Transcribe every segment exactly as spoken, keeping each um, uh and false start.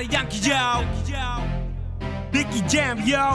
Daddy Yankee, yo. Nicky Jam, yo.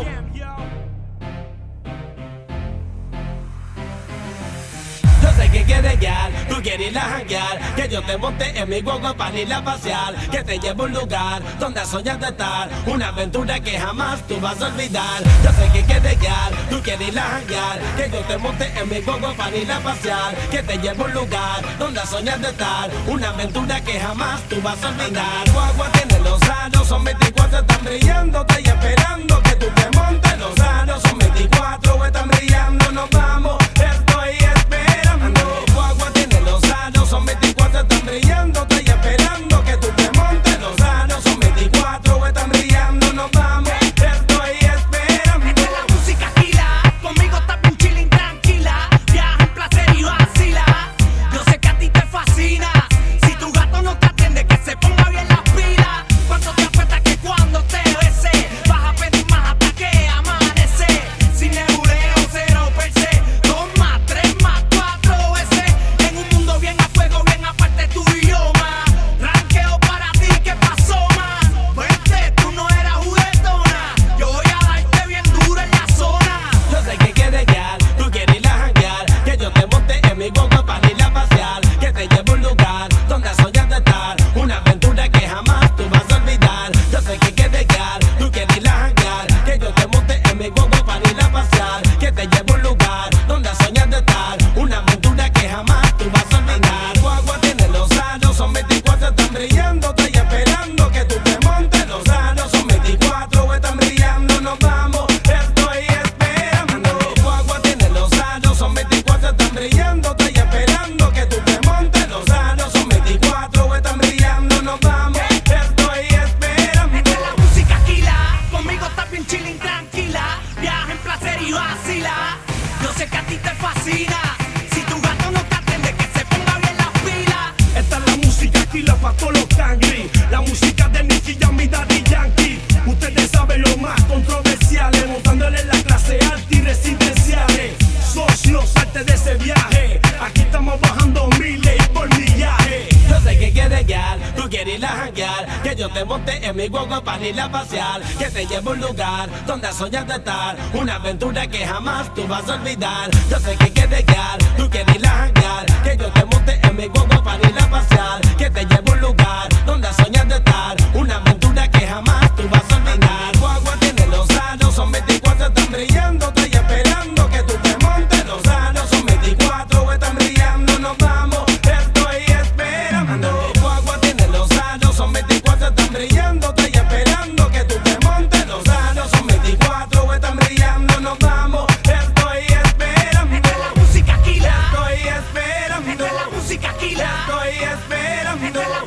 Yo sé que quieres guiar, tú quieres ir a janguear, que yo te monte en mi guagua para ir a pasear, que te lleve a un lugar donde soñas de estar, una aventura que jamás tú vas a olvidar. Yo sé que quieres guiar, tú quieres ir a janguear, que yo te monte en mi guagua para ir a pasear, que te lleve a un lugar donde soñas de estar, una aventura que jamás tú vas a olvidar. Guagua tiene los aros, son veinticuatro, están brillando, estoy esperando que tú te montes. Los aros son veinticuatro, están brillando, nos vamos, estoy esperando. Guagua tiene los aros, son veinticuatro, están brillando, estoy esperando que tú te montes. Los aros son veinticuatro, están brillando, nos vamos, estoy esperando. Esta es la música Aquila, conmigo estás bien chilling tranquila, viaja en placer y vacila. Yo sé que a ti te fascina, si tu gato no te atiende que se ponga bien las pilas. Cuánto te afecta que cuando te bese vas a pedir más hasta que amanece. Sin nebuleo, cero per se, dos más, tres más, cuatro veces. En un mundo bien a fuego, bien aparte tu idioma. Ranqueo para ti, ¿qué pasó, man? Vente, tú no eras juguetona, yo voy a darte bien duro en la zona. Yo sé que quieres guiar, tú quieres ir a janguear, que yo te monte en mi guagua para ir a pasear, que te lleve a un lugar donde soñas de estar, una aventura que jamás tú vas a olvidar. Yo sé que quieres guiar, tú quieres ir a janguear, que yo te monte en mi guagua para ir a pasear, que te lleve a un lugar donde soñas de estar, una aventura que jamás tú vas a olvidar. Guagua tiene los aros, son veinticuatro, están brillando, estoy esperando que tú te montes. Los aros son veinticuatro, están brillando, nos vamos, estoy esperando. Guagua tiene los aros, son veinticuatro, están brillando, estoy esperando que tú te montes. Los aros son veinticuatro, están brillando, nos vamos, estoy esperando. Esta es la música Aquila, conmigo estás bien chilling tranquila, viaja en placer y vacila. Yo sé que a ti te fascina, si tu gato no te atiende que se ponga bien las pilas. Esta es la música Aquila pa' todos los cangri. La música de Nicky Jam y Daddy Yankee. Ustedes saben lo más controversiales, montándole la clase alta y residenciales. Socios, salte de ese viaje. Aquí estamos bajando miles y por millaje. Yo sé que quieres guiar, tú quieres ir a janguear, que yo te monte en mi guagua para ir a pasear, que te lleve a un lugar donde soñas de estar, una aventura que jamás tú vas a olvidar. Yo sé que quieres guiar, tú quieres ir a janguear, que yo te monte en mi guagua para ir a pasear, que te lleve a un lugar donde soñas de estar, una aventura que jamás tú vas a olvidar. Guagua tiene los aros, son veinticuatro, están brillando, estoy esperando que tú te montes. Los aros son veinticuatro, están brillando, nos vamos, estoy esperando. Guagua tiene los aros, son veinticuatro, están brillando, estoy esperando que tú te montes. Los aros son veinticuatro, están brillando, nos vamos, estoy esperando. Esta es la música Aquila, Estoy esperando. esta es la música Aquila, Estoy esperando. esta es la